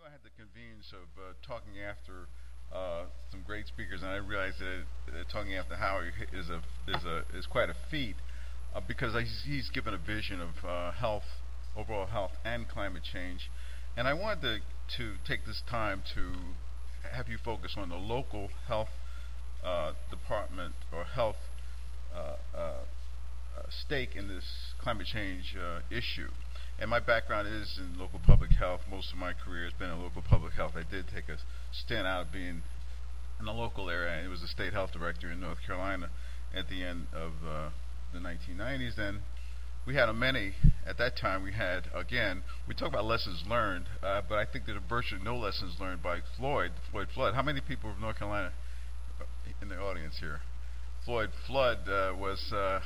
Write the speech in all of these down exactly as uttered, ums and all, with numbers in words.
I had the convenience of uh, talking after uh, some great speakers, and I realized that uh, talking after Howard is a is a is quite a feat uh, because he's, he's given a vision of uh, health, overall health, and climate change. And I wanted to to take this time to have you focus on the local health uh, department or health uh, uh, uh, stake in this climate change uh, issue. And my background is in local public health. Most of my career has been in local public health. I did take a stint out of being in the local area. And it was a state health director in North Carolina at the end of uh, the nineteen nineties. And we had a many, at that time we had, again, we talk about lessons learned, uh, but I think there are virtually no lessons learned by Floyd, Floyd Flood. How many people from North Carolina in the audience here? Floyd Flood uh, was uh,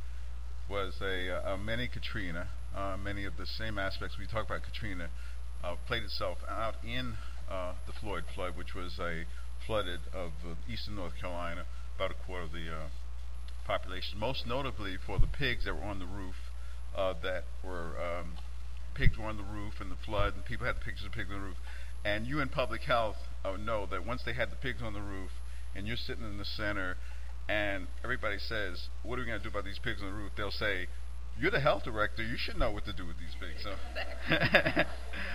was a, a mini Katrina. Uh, many of the same aspects we talk about Katrina uh, played itself out in uh, the Floyd flood, which was a flooded of uh, eastern North Carolina, about a quarter of the uh, population. Most notably for the pigs that were on the roof, uh, that were um, pigs were on the roof in the flood, and people had the pictures of pigs on the roof. And you in public health uh, know that once they had the pigs on the roof, and you're sitting in the center, and everybody says, "What are we going to do about these pigs on the roof?" They'll say, "You're the health director. You should know what to do with these pigs." So,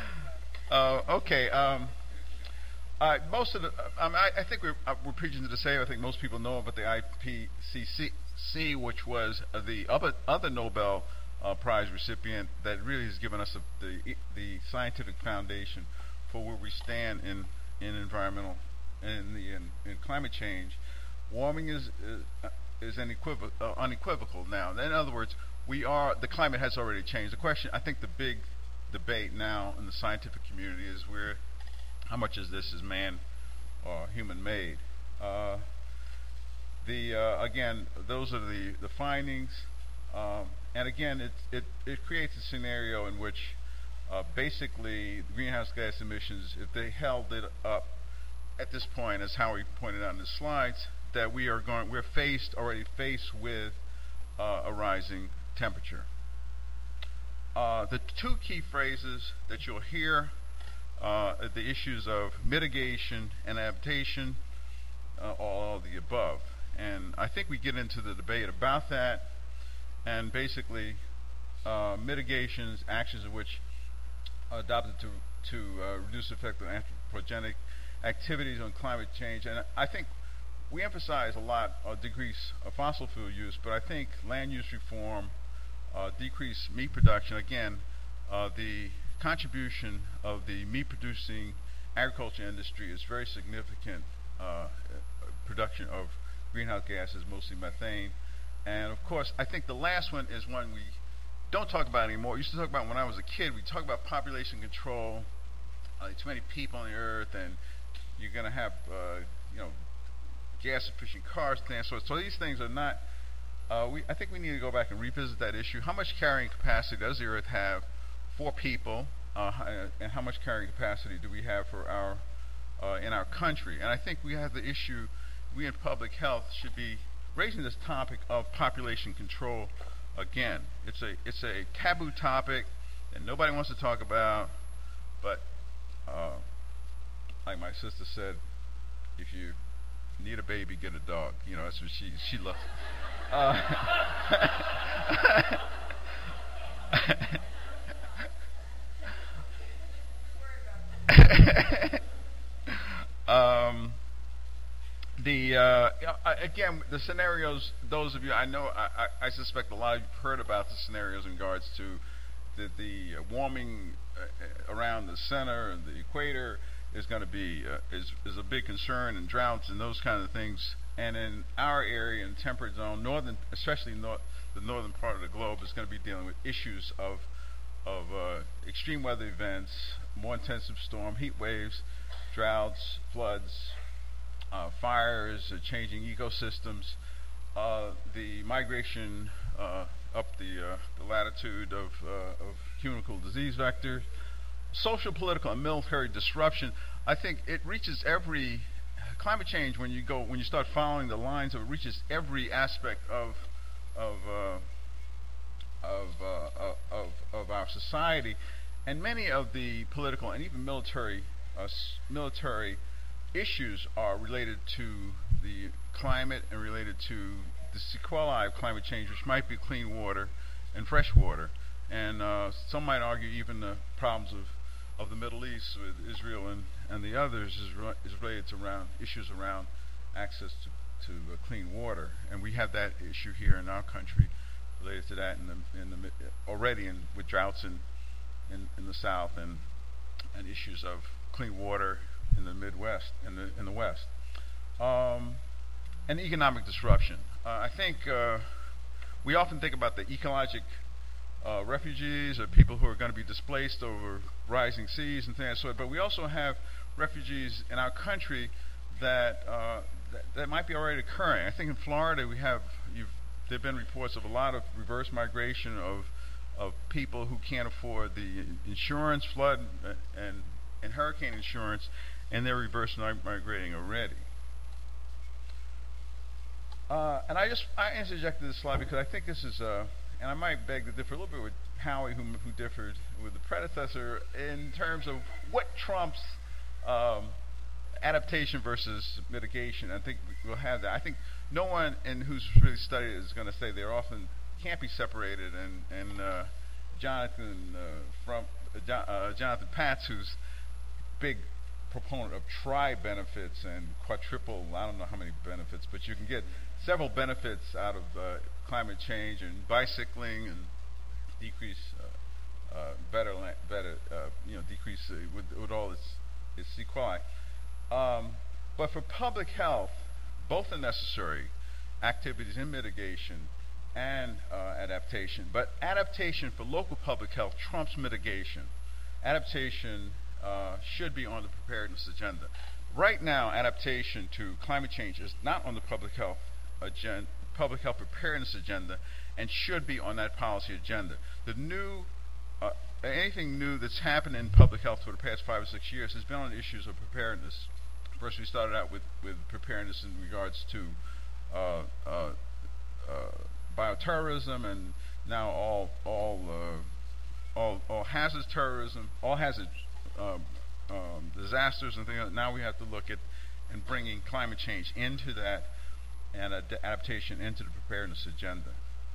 uh, okay. Um, uh, most of the, um, I, I think we're, uh, we're preaching to the same. I think most people know about the I P C C, which was uh, the other, other Nobel uh, Prize recipient that really has given us a, the the scientific foundation for where we stand in in environmental in the in, in climate change. Warming is is, is unequivocal, uh, unequivocal now. In other words, we are the climate has already changed. The question, I think, the big debate now in the scientific community is where, how much is this is man or human made? Uh, the uh, again, those are the the findings, um, and again, it it it creates a scenario in which uh, basically greenhouse gas emissions, if they held it up at this point, as Howie pointed out in the slides, that we are going, we're faced already faced with uh, a rising temperature. Uh, the two key phrases that you'll hear uh, are the issues of mitigation and adaptation, uh, all of the above. And I think we get into the debate about that, and basically uh, mitigations, actions of which are adopted to, to uh, reduce the effect of anthropogenic activities on climate change. And I think we emphasize a lot of decrease of fossil fuel use, but I think land use reform, uh, decrease meat production, again, uh, the contribution of the meat producing agriculture industry is very significant. Uh, production of greenhouse gases, mostly methane. And of course, I think the last one is one we don't talk about anymore. We used to talk about when I was a kid. We talk about population control, uh, too many people on the earth, and you're going to have, uh, you know, gas efficient cars, and so so these things are not. Uh, we I think we need to go back and revisit that issue. How much carrying capacity does the Earth have for people, uh, and how much carrying capacity do we have for our uh, in our country? And I think we have the issue. We in public health should be raising this topic of population control again. It's a it's a taboo topic that nobody wants to talk about, but uh, like my sister said, if you need a baby, get a dog. You know, that's what she she loves. Uh, um, the uh, again, the scenarios. Those of you, I know, I, I, I suspect a lot of you have heard about the scenarios in regards to the, the warming uh, around the center and the equator is going to be uh, is is a big concern, and droughts and those kind of things. And in our area, in temperate zone, northern, especially north, the northern part of the globe, is going to be dealing with issues of of uh, extreme weather events, more intensive storm, heat waves, droughts, floods, uh, fires, uh, changing ecosystems, uh, the migration uh, up the uh, the latitude of uh, of communicable disease vectors. Social, political, and military disruption. I think it reaches every climate change when you go when you start following the lines of it reaches every aspect of of uh, of, uh, of of of our society, and many of the political and even military uh, s- military issues are related to the climate and related to the sequelae of climate change, which might be clean water and fresh water. And uh, some might argue even the problems of, of the Middle East with Israel and, and the others is, re- is related to around issues around access to, to uh, clean water. And we have that issue here in our country related to that in the, in the mi- already in, with droughts in, in, in the South and, and issues of clean water in the Midwest, in the, in the West. Um, and economic disruption. Uh, I think uh, we often think about the ecologic uh, refugees or people who are going to be displaced over rising seas and things of that sort, but we also have refugees in our country that, uh, that that might be already occurring. I think in Florida we have, you've, there have been reports of a lot of reverse migration of of people who can't afford the insurance, flood, uh, and and hurricane insurance, and they're reverse mig- migrating already. Uh, and I just I interjected this slide because I think this is, uh, and I might beg to differ a little bit with Howie, who, who differed with the predecessor, in terms of what trumps um, adaptation versus mitigation. I think we'll have that. I think no one in who's really studied it is going to say they're often can't be separated. And and uh, Jonathan uh, from uh, jo- uh, Jonathan Patz, who's big proponent of tri benefits and quadruple, I don't know how many benefits, but you can get several benefits out of uh, climate change and bicycling and decrease uh, uh, better la- better uh, you know decrease uh, with, with all its its sequelae. Um, but for public health, both are necessary activities in mitigation and uh, adaptation. But adaptation for local public health trumps mitigation. Adaptation uh, should be on the preparedness agenda. Right now, adaptation to climate change is not on the public health agenda, public health preparedness agenda, and should be on that policy agenda. The new, uh, anything new that's happened in public health for the past five or six years has been on issues of preparedness. First, we started out with, with preparedness in regards to uh, uh, uh, bioterrorism, and now all all uh, all all hazards terrorism, all hazard um, um, disasters and things. Like that. Now we have to look at and bringing climate change into that and ad- adaptation into the preparedness agenda.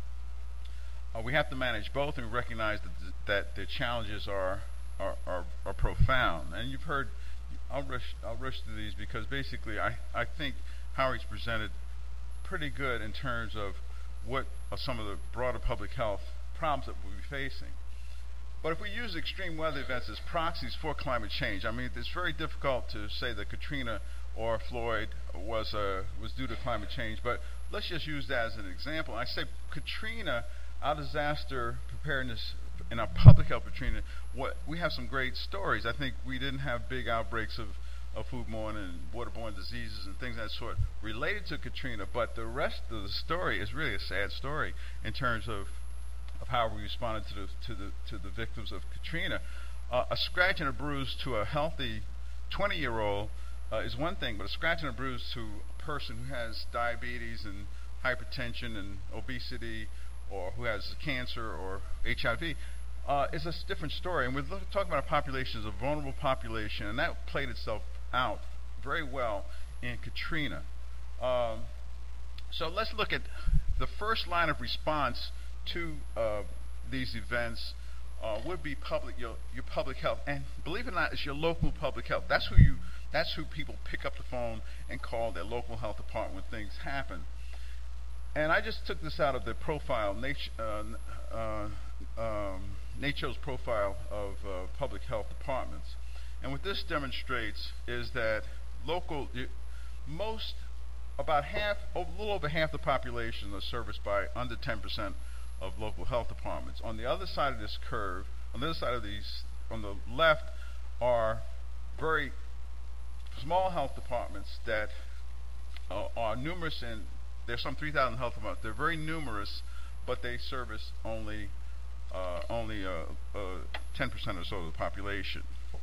Uh, we have to manage both and recognize that th- that the challenges are are, are are profound. And you've heard. I'll rush I'll rush through these because basically I I think Howie's presented pretty good in terms of what are some of the broader public health problems that we'll be facing. But if we use extreme weather events as proxies for climate change, I mean, it's very difficult to say that Katrina or Floyd was uh, was due to climate change. But let's just use that as an example. I say Katrina, our disaster preparedness in our public health, Katrina, what we have some great stories. I think we didn't have big outbreaks of of foodborne and waterborne diseases and things of that sort related to Katrina, but the rest of the story is really a sad story in terms of of how we responded to the to the to the victims of Katrina. Uh, a scratch and a bruise to a healthy twenty-year-old uh, is one thing, but a scratch and a bruise to a person who has diabetes and hypertension and obesity, or who has cancer or H I V, uh, is a different story. And we're look, talking about a population as a vulnerable population, and that played itself out very well in Katrina. Um, so let's look at the first line of response to uh, these events uh, would be public your, your public health, and believe it or not, it's your local public health. That's who you that's who people pick up the phone and call their local health department when things happen. And I just took this out of the profile, Nat- uh, uh, um, NACCHO's profile of uh, public health departments. And what this demonstrates is that local, most, about half, a little over half the population are serviced by under ten percent of local health departments. On the other side of this curve, on the other side of these, on the left, are very small health departments that uh, are numerous, and there's some three thousand health departments. They're very numerous, but they service only uh, only uh, uh, ten percent or so of the population.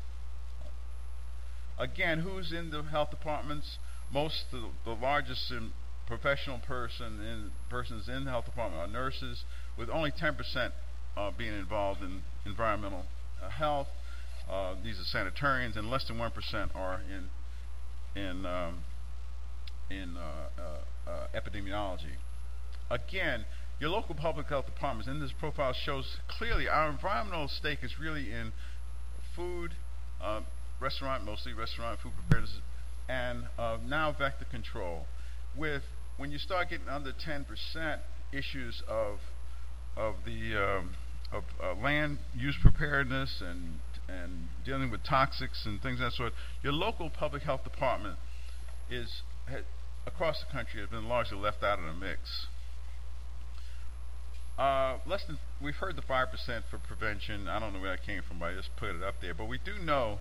Again, who's in the health departments? Most of the, the largest in professional person in persons in the health department are nurses, with only ten percent uh, being involved in environmental uh, health. Uh, these are sanitarians, and less than one percent are in in um, in uh, uh, uh, epidemiology. Again, your local public health departments in this profile shows clearly our environmental stake is really in food, uh, restaurant, mostly restaurant food preparedness, and uh, now vector control. With when you start getting under ten percent issues of of the um, of uh, land use preparedness and and dealing with toxics and things of that sort, your local public health department is ha, across the country has been largely left out of the mix. Uh, less than we've heard the five percent for prevention. I don't know where that came from, but I just put it up there. But we do know.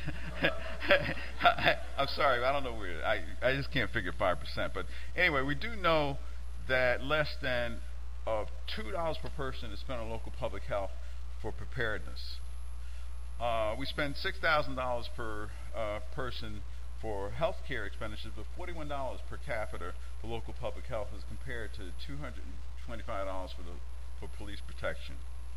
I, I'm sorry, I don't know where. I I just can't figure five percent. But anyway, we do know that less than uh, two dollars per person is spent on local public health for preparedness. Uh, we spend six thousand dollars per uh, person for health care expenditures, but forty-one dollars per capita for local public health as compared to two hundred twenty-five dollars for the for police protection.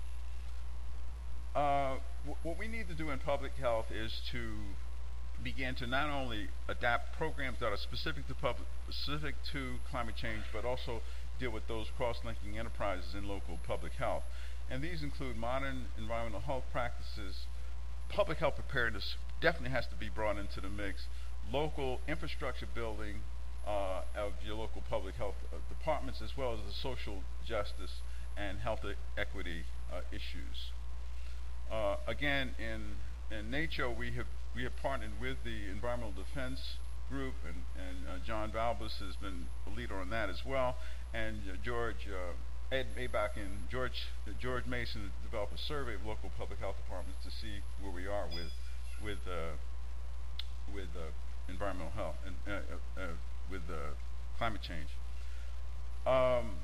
Uh, w what we need to do in public health is to begin to not only adapt programs that are specific to public, specific to climate change, but also deal with those cross-linking enterprises in local public health. And these include modern environmental health practices. Public health preparedness definitely has to be brought into the mix. Local infrastructure building uh, of your local public health uh, departments, as well as the social justice and health e equity uh, issues. Uh, again, in in NACCHO, we have we have partnered with the Environmental Defense Group, and and uh, John Valbus has been a leader on that as well. And uh, George uh, Ed Maybach and George uh, George Mason developed a survey of local public health departments to see where we are with with uh, with uh, environmental health and uh, uh, uh, with uh, climate change. Um,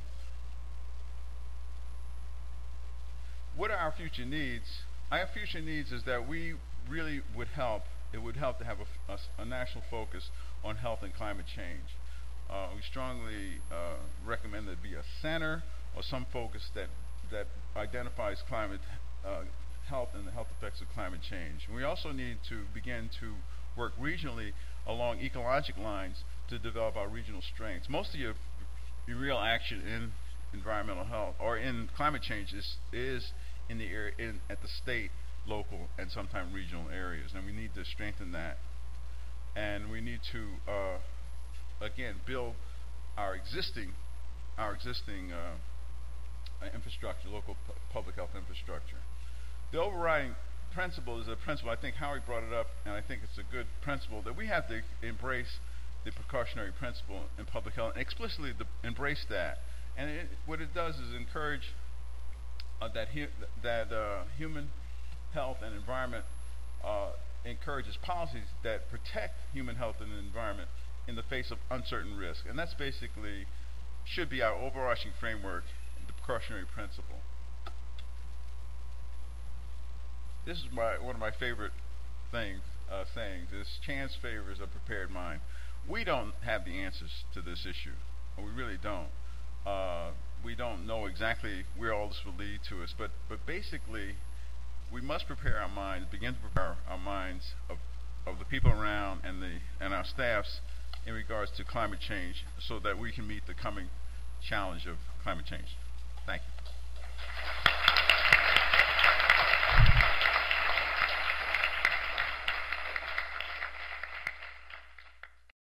what are our future needs? Our future needs is that we really would help. It would help to have a, a, a national focus on health and climate change. Uh, we strongly uh, recommend there be a center or some focus that that identifies climate uh, health and the health effects of climate change. And we also need to begin to work regionally along ecologic lines to develop our regional strengths. Most of your, your real action in environmental health or in climate change is is in the area in at the state, local, and sometimes regional areas, and we need to strengthen that. And we need to uh, again build our existing our existing uh, infrastructure, local pu public health infrastructure. The overriding principle is a principle, I think Howie brought it up, and I think it's a good principle, that we have to embrace the precautionary principle in public health and explicitly embrace that. And it, what it does is encourage uh, that hu that uh, human health and environment uh, encourages policies that protect human health and the environment in the face of uncertain risk. And that's basically should be our overarching framework, the precautionary principle. This is my one of my favorite things, uh, sayings is chance favors a prepared mind. We don't have the answers to this issue. We really don't. Uh, we don't know exactly where all this will lead to us, but but basically we must prepare our minds, begin to prepare our minds of of the people around and the and our staffs in regards to climate change, so that we can meet the coming challenge of climate change.